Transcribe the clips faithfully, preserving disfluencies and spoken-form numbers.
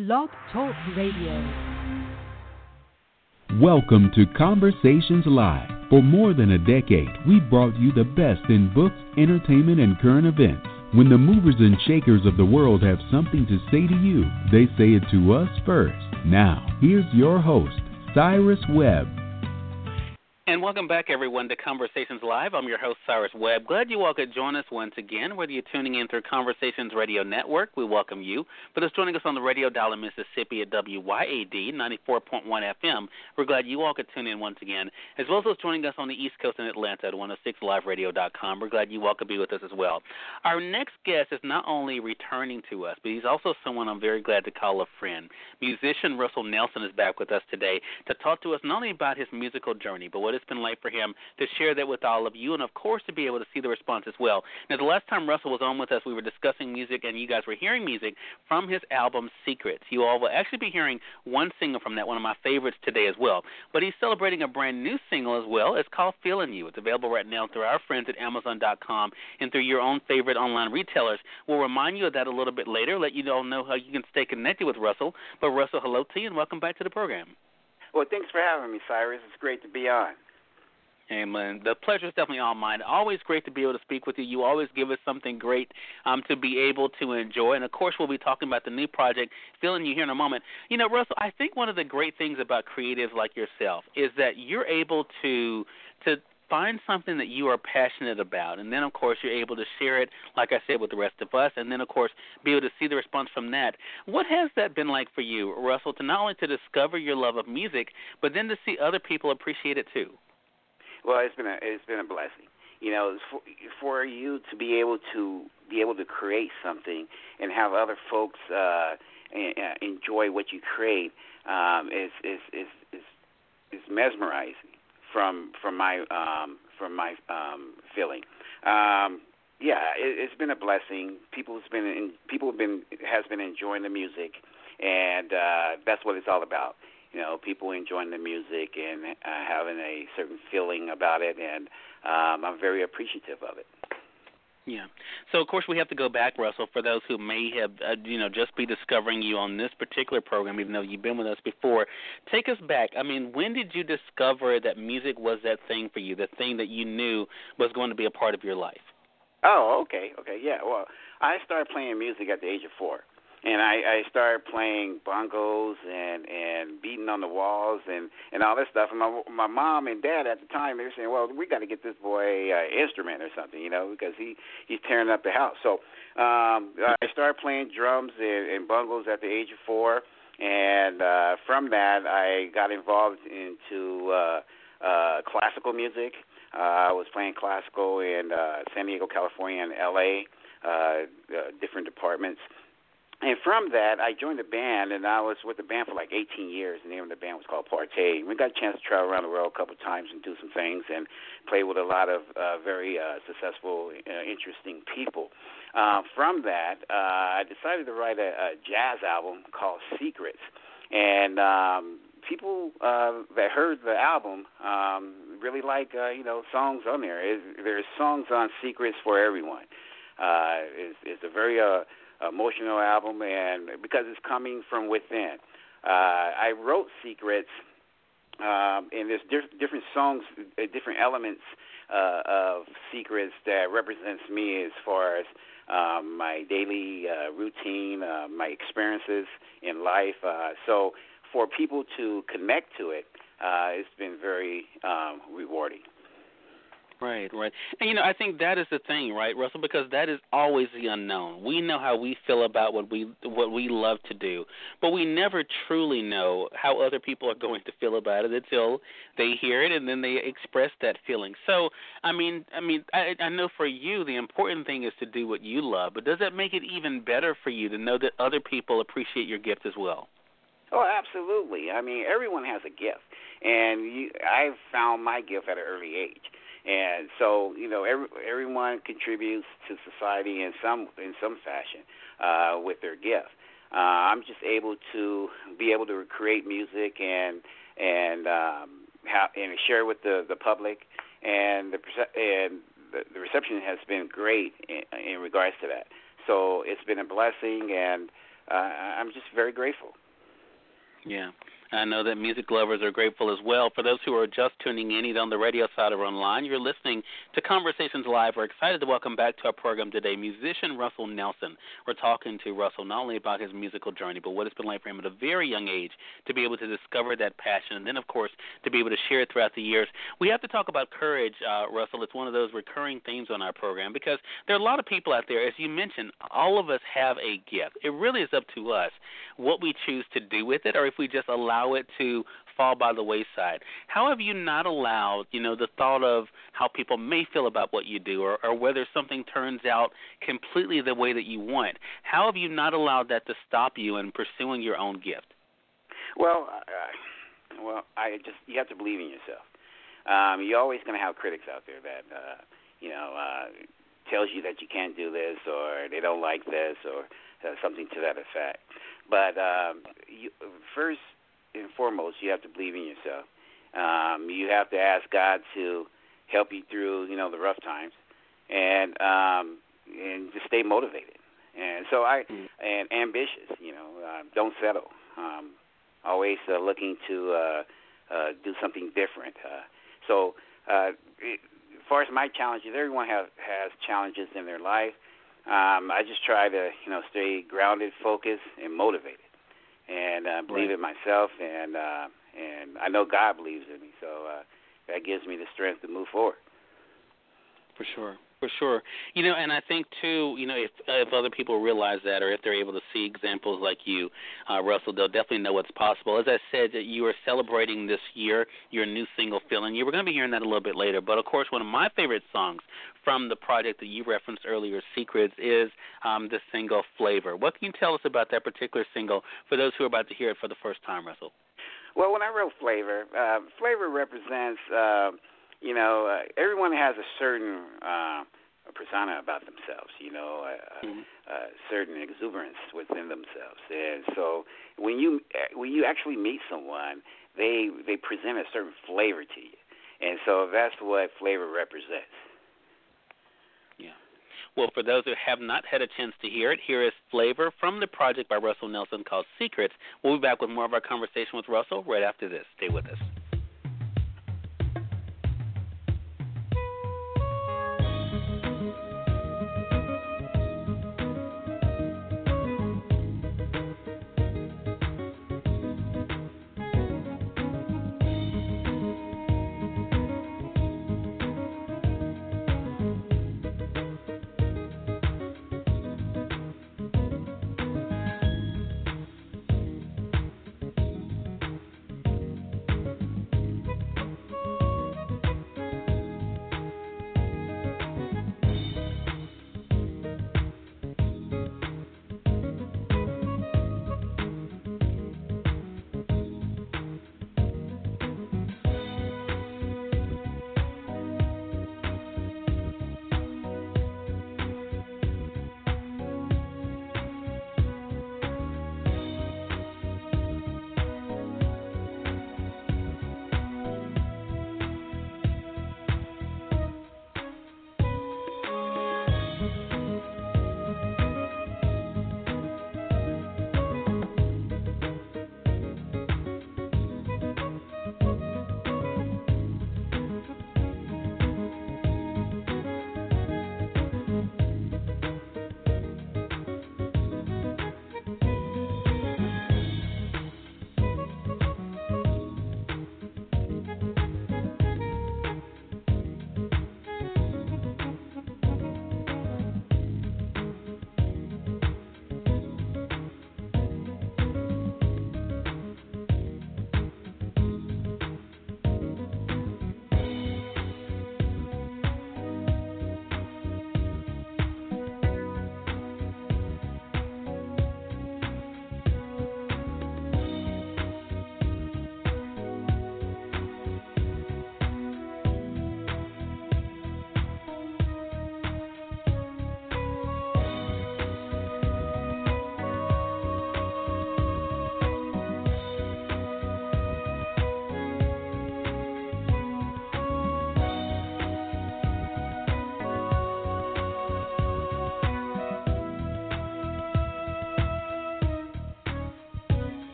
Blog Talk Radio. Welcome to Conversations Live. For more than a decade, we've brought you the best in books, entertainment, and current events. When the movers and shakers of the world have something to say to you, they say it to us first. Now, here's your host, Cyrus Webb. And welcome back, everyone, to Conversations Live. I'm your host, Cyrus Webb. Glad you all could join us once again. Whether you're tuning in through Conversations Radio Network, we welcome you. But it's joining us on the radio dial in Mississippi at W Y A D ninety-four point one F M. We're glad you all could tune in once again, as well as those joining us on the East Coast in Atlanta at one oh six live radio dot com. We're glad you all could be with us as well. Our next guest is not only returning to us, but he's also someone I'm very glad to call a friend. Musician Russell Nelson is back with us today to talk to us not only about his musical journey, but what it's been like for him to share that with all of you, and of course to be able to see the response as well. Now, the last time Russell was on with us, we were discussing music, and you guys were hearing music from his album Secrets. You all will actually be hearing one single from that, one of my favorites today as well. But he's celebrating a brand new single as well. It's called Feeling You. It's available right now through our friends at Amazon dot com and through your own favorite online retailers. We'll remind you of that a little bit later, let you all know how you can stay connected with Russell. But Russell, hello to you, and welcome back to the program. Well, thanks for having me, Cyrus. It's great to be on. Amen. The pleasure is definitely all mine. Always great to be able to speak with you. You always give us something great um, to be able to enjoy. And, of course, we'll be talking about the new project, Feeling You, here in a moment. You know, Russell, I think one of the great things about creatives like yourself is that you're able to to find something that you are passionate about. And then, of course, you're able to share it, like I said, with the rest of us. And then, of course, be able to see the response from that. What has that been like for you, Russell, to not only to discover your love of music, but then to see other people appreciate it too? Well, it's been a it's been a blessing. You know, for, for you to be able to be able to create something and have other folks uh, enjoy what you create um, is, is is is is mesmerizing from from my um, from my um, feeling. Um, yeah, it, it's been a blessing. People's been in, people have been has been enjoying the music, and uh, that's what it's all about. You know, people enjoying the music and uh, having a certain feeling about it, and um, I'm very appreciative of it. Yeah. So, of course, we have to go back, Russell, for those who may have, uh, you know, just be discovering you on this particular program, even though you've been with us before. Take us back. I mean, when did you discover that music was that thing for you, the thing that you knew was going to be a part of your life? Oh, okay, okay, yeah. Well, I started playing music at the age of four. And I, I started playing bongos and, and beating on the walls and, and all this stuff. And my my mom and dad at the time, they were saying, well, we got to get this boy an instrument or something, you know, because he, he's tearing up the house. So um, I started playing drums and, and bongos at the age of four. And uh, from that, I got involved into uh, uh, classical music. Uh, I was playing classical in uh, San Diego, California, and L A, uh, uh, different departments. And from that, I joined a band, and I was with the band for like eighteen years. The name of the band was called Partey. We got a chance to travel around the world a couple of times and do some things and play with a lot of uh, very uh, successful, uh, interesting people. Uh, from that, uh, I decided to write a, a jazz album called Secrets. And um, people uh, that heard the album um, really like, uh, you know, songs on there. It, there's songs on Secrets for everyone. Uh, it's, it's a very... Uh, emotional album, and because it's coming from within. Uh, I wrote Secrets, um, and there's diff- different songs, uh, different elements uh, of Secrets that represents me as far as um, my daily uh, routine, uh, my experiences in life. Uh, so for people to connect to it, uh, it's been very um, rewarding. Right, right. And, you know, I think that is the thing, right, Russell, because that is always the unknown. We know how we feel about what we what we love to do, but we never truly know how other people are going to feel about it until they hear it and then they express that feeling. So, I mean, I mean, I, I know for you the important thing is to do what you love, but does that make it even better for you to know that other people appreciate your gift as well? Oh, absolutely. I mean, everyone has a gift, and you, I've found my gift at an early age. And so, you know, every, everyone contributes to society in some in some fashion uh, with their gift. Uh, I'm just able to be able to create music and and um, have, and share with the, the public, and the and the, the reception has been great in, in regards to that. So it's been a blessing, and uh, I'm just very grateful. Yeah. I know that music lovers are grateful as well. For those who are just tuning in, either on the radio side or online, you're listening to Conversations Live. We're excited to welcome back to our program today musician Russell Nelson. We're talking to Russell not only about his musical journey, but what it's been like for him at a very young age to be able to discover that passion, and then, of course, to be able to share it throughout the years. We have to talk about courage, uh, Russell. It's one of those recurring themes on our program because there are a lot of people out there, as you mentioned, all of us have a gift. It really is up to us what we choose to do with it or if we just allow it to fall by the wayside. How have you not allowed, you know, the thought of how people may feel about what you do or, or whether something turns out completely the way that you want? How have you not allowed that to stop you in pursuing your own gift? Well, uh, well, I just you have to believe in yourself. Um, you're always going to have critics out there that, uh, you know, uh, tells you that you can't do this or they don't like this or uh, something to that effect. But um, you, first and foremost, you have to believe in yourself. Um, you have to ask God to help you through, you know, the rough times, and um, and just stay motivated. And so I mm. and ambitious, you know, uh, don't settle. Um, always uh, looking to uh, uh, do something different. Uh, so uh, it, as far as my challenges, everyone has has challenges in their life. Um, I just try to, you know, stay grounded, focused, and motivated. And uh, believe right. in myself, and uh, and I know God believes in me, so uh, that gives me the strength to move forward. For sure, for sure. You know, and I think too, you know, if if other people realize that, or if they're able to see examples like you, uh, Russell, they'll definitely know what's possible. As I said, that you are celebrating this year your new single, "Feeling." You were going to be hearing that a little bit later, but of course, one of my favorite songs from the project that you referenced earlier, Secrets, is um, the single "Flavor." What can you tell us about that particular single for those who are about to hear it for the first time, Russell? Well, when I wrote Flavor, uh, Flavor represents, uh, you know, uh, everyone has a certain uh, persona about themselves, you know, a, mm-hmm. a certain exuberance within themselves. And so when you when you actually meet someone, they they present a certain flavor to you. And so that's what Flavor represents. Yeah. Well, for those who have not had a chance to hear it, here is Flavor from the project by Russell Nelson called Secrets. We'll be back with more of our conversation with Russell right after this. Stay with us.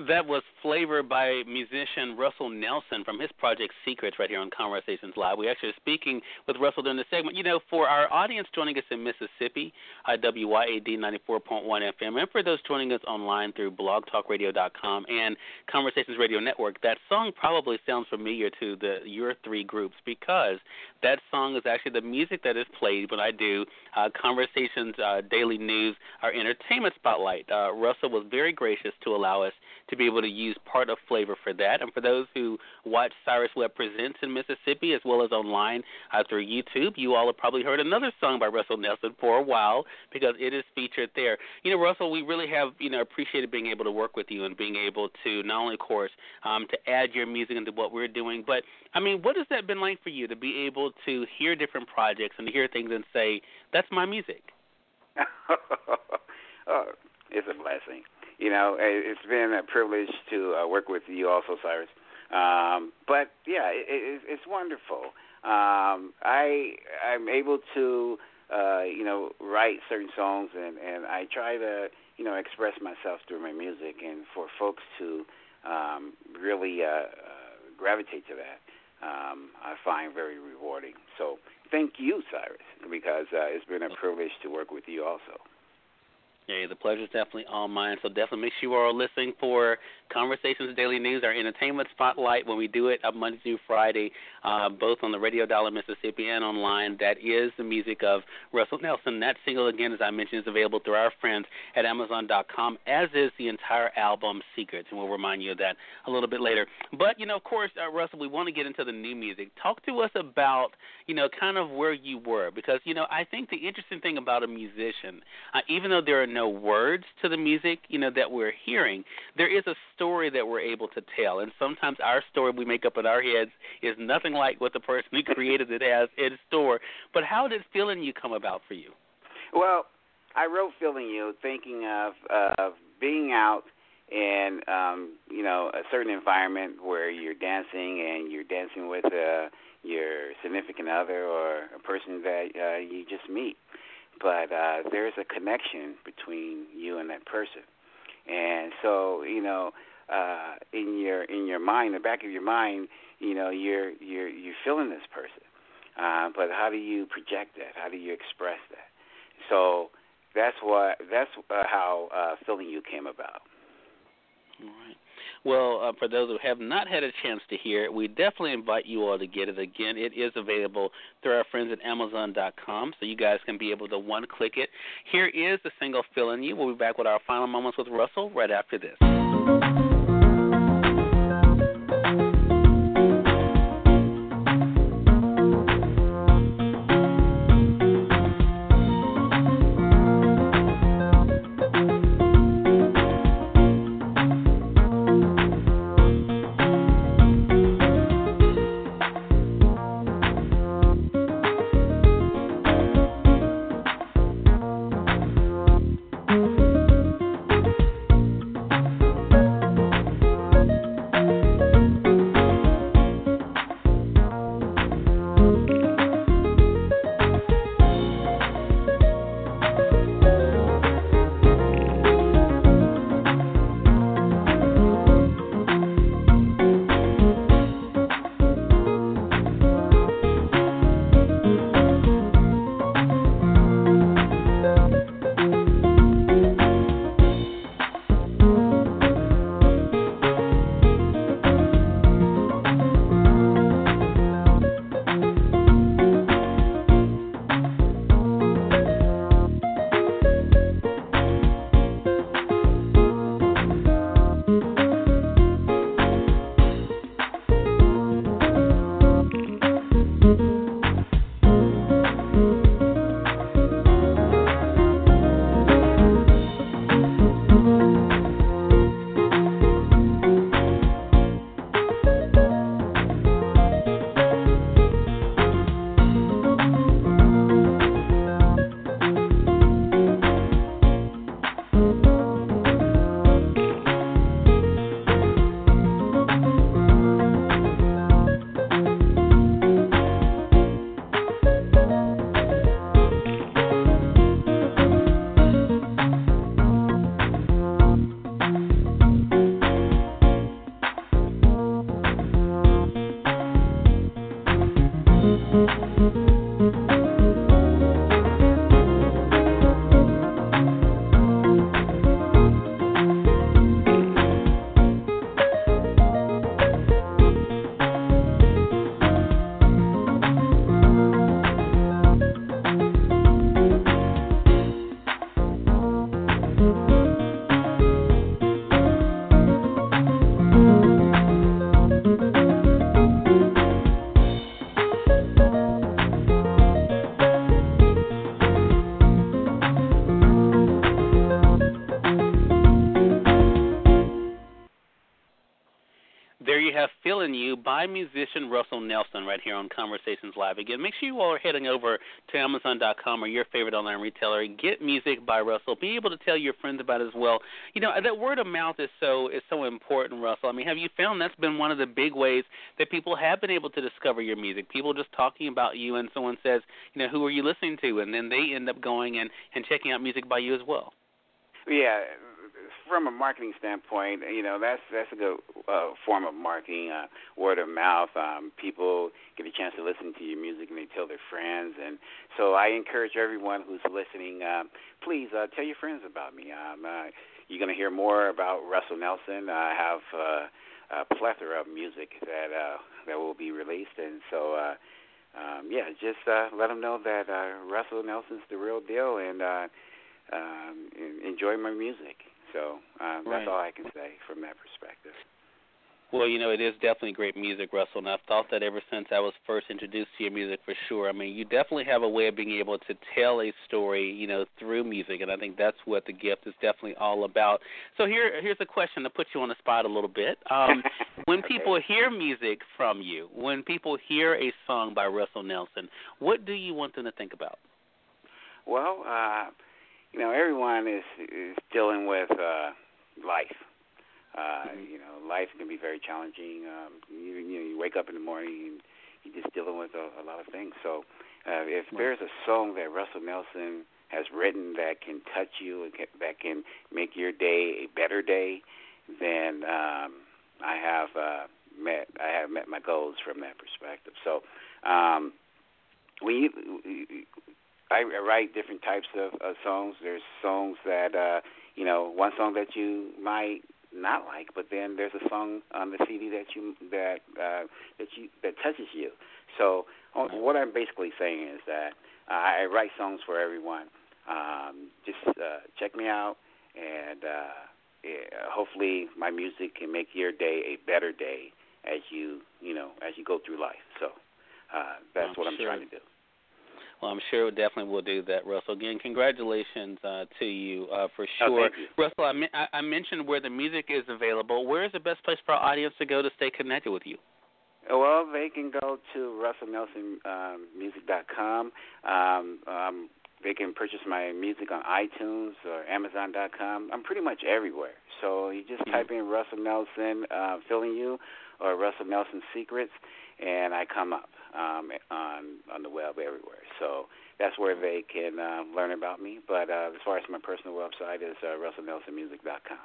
That was Flavor by musician Russell Nelson from his project Secrets right here on Conversations Live. We actually are speaking with Russell during this segment. You know, for our audience joining us in Mississippi, uh, W Y A D ninety-four point one F M, and for those joining us online through blog talk radio dot com and Conversations Radio Network, that song probably sounds familiar to the your three groups because that song is actually the music that is played when I do uh, Conversations uh, Daily News, our entertainment spotlight. Uh, Russell was very gracious to allow us to be able to use part of Flavor for that. And for those who watch Cyrus Webb Presents in Mississippi as well as online uh, through YouTube, you all have probably heard another song by Russell Nelson for a while because it is featured there. You know, Russell, we really have, you know, appreciated being able to work with you and being able to not only, of course, um, to add your music into what we're doing, but, I mean, what has that been like for you to be able to hear different projects and to hear things and say, that's my music? Oh, it's a blessing. You know, it's been a privilege to uh, work with you also, Cyrus. Um, but, yeah, it, it, it's wonderful. Um, I, I'm able to, uh, you know, write certain songs, and, and I try to, you know, express myself through my music, and for folks to um, really uh, uh, gravitate to that, um, I find very rewarding. So thank you, Cyrus, because uh, it's been a privilege to work with you also. Yeah, the pleasure is definitely all mine. So definitely make sure you are listening for Conversations Daily News, our entertainment spotlight, when we do it up Monday through Friday, uh, both on the Radio Dollar Mississippi and online. That is the music of Russell Nelson. That single, again, as I mentioned, is available through our friends at Amazon dot com, as is the entire album Secrets, and we'll remind you of that a little bit later. But, you know, of course, uh, Russell, we want to get into the new music. Talk to us about, you know, kind of where you were, because, you know, I think the interesting thing about a musician, uh, even though there are no words to the music, you know, that we're hearing, there is a story that we're able to tell. And sometimes our story we make up in our heads is nothing like what the person who created it has in store. But how did Feeling You come about for you? Well, I wrote Feeling You thinking of, of being out in, um, you know, a certain environment where you're dancing and you're dancing with uh, your significant other or a person that uh, you just meet. But uh, there's a connection between you and that person, and so you know, uh, in your in your mind, the back of your mind, you know, you're you're you're feeling this person, uh, but how do you project that? How do you express that? So that's what that's uh, how uh, Feeling You came about. All right. Well, uh, for those who have not had a chance to hear it, we definitely invite you all to get it. Again, it is available through our friends at Amazon dot com, so you guys can be able to one-click it. Here is the single Feeling You. We'll be back with our final moments with Russell right after this. Telling You by musician Russell Nelson right here on Conversations Live. Again, make sure you all are heading over to Amazon dot com or your favorite online retailer. Get music by Russell. Be able to tell your friends about it as well. You know, that word of mouth is so is so important, Russell. I mean, have you found that's been one of the big ways that people have been able to discover your music? People just talking about you, and someone says, you know, who are you listening to? And then they end up going and, and checking out music by you as well. Yeah. From a marketing standpoint, you know, that's that's a good uh, form of marketing, uh, word of mouth. Um, people get a chance to listen to your music and they tell their friends. And so I encourage everyone who's listening, uh, please uh, tell your friends about me. Um, uh, you're going to hear more about Russell Nelson. I have uh, a plethora of music that uh, that will be released. And so, uh, um, yeah, just uh, let them know that uh, Russell Nelson's the real deal, and uh, um, enjoy my music. So um, that's right. all I can say from that perspective. Well, you know, it is definitely great music, Russell, and I've thought that ever since I was first introduced to your music for sure. I mean, you definitely have a way of being able to tell a story, you know, through music, and I think that's what the gift is definitely all about. So here, here's a question to put you on the spot a little bit. Um, when okay. people hear music from you, when people hear a song by Russell Nelson, what do you want them to think about? Well, uh, you know, everyone is, is dealing with uh, life. Uh, mm-hmm. You know, life can be very challenging. Um, you, you know, you wake up in the morning and you're just dealing with a, a lot of things. So uh, if right. there's a song that Russell Nelson has written that can touch you, and can, that can make your day a better day, then um, I have uh, met I have met my goals from that perspective. So um, we. we I write different types of, of songs. There's songs that, uh, you know, one song that you might not like, but then there's a song on the C D that you that uh, that you that touches you. So what I'm basically saying is that uh, I write songs for everyone. Um, just uh, check me out, and uh, yeah, hopefully my music can make your day a better day as you you know as you go through life. So uh, that's I'm what I'm sure. trying to do. Well, I'm sure it definitely will do that, Russell. Again, congratulations uh, to you uh, for sure. Oh, thank you. Russell, I, me- I-, I mentioned where the music is available. Where is the best place for our audience to go to stay connected with you? Well, they can go to russell nelson music dot com. Um, um, they can purchase my music on iTunes or amazon dot com. I'm pretty much everywhere. So you just mm-hmm. type in Russell Nelson, uh, Feeling You, or Russell Nelson Secrets, and I come up um, on on the web everywhere. So that's where they can uh, learn about me. But uh, as far as my personal website is uh, russell nelson music dot com.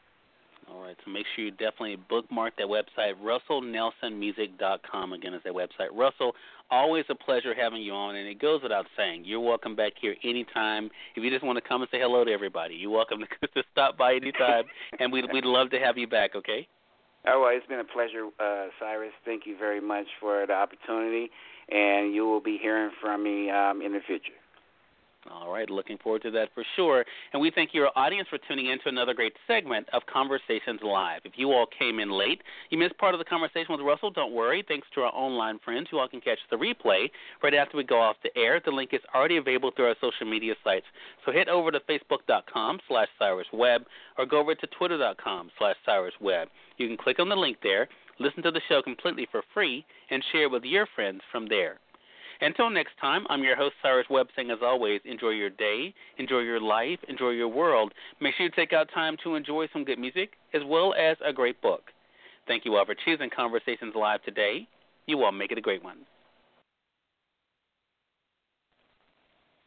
All right, so make sure you definitely bookmark that website. russell nelson music dot com, again, is that website. Russell, always a pleasure having you on, and it goes without saying, you're welcome back here anytime. If you just want to come and say hello to everybody, you're welcome to, to stop by anytime, and we'd, we'd love to have you back, okay? Oh, well, it's been a pleasure, uh, Cyrus. Thank you very much for the opportunity, and you will be hearing from me um, in the future. All right, looking forward to that for sure. And we thank your audience for tuning in to another great segment of Conversations Live. If you all came in late, you missed part of the conversation with Russell, don't worry. Thanks to our online friends, you all can catch the replay right after we go off the air. The link is already available through our social media sites. So head over to facebook.com slash cyruswebb or go over to twitter.com slash cyruswebb. You can click on the link there, listen to the show completely for free, and share with your friends from there. Until next time, I'm your host, Cyrus Webb, saying as always, enjoy your day, enjoy your life, enjoy your world. Make sure you take out time to enjoy some good music as well as a great book. Thank you all for choosing Conversations Live today. You all make it a great one.